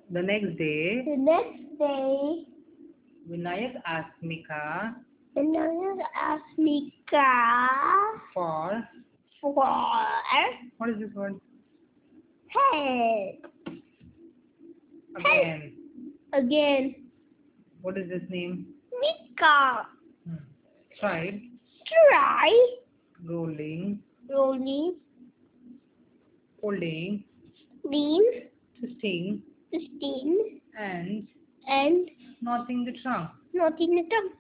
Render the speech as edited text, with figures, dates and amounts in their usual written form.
The next day, Vinayak asked Mika asked Mika for for what is this word? head. Again. Again, What is this name? Mika Hmm. Tried try rolling, rolling folding, green twisting, stain and and knotting the trunk. knotting the tongue.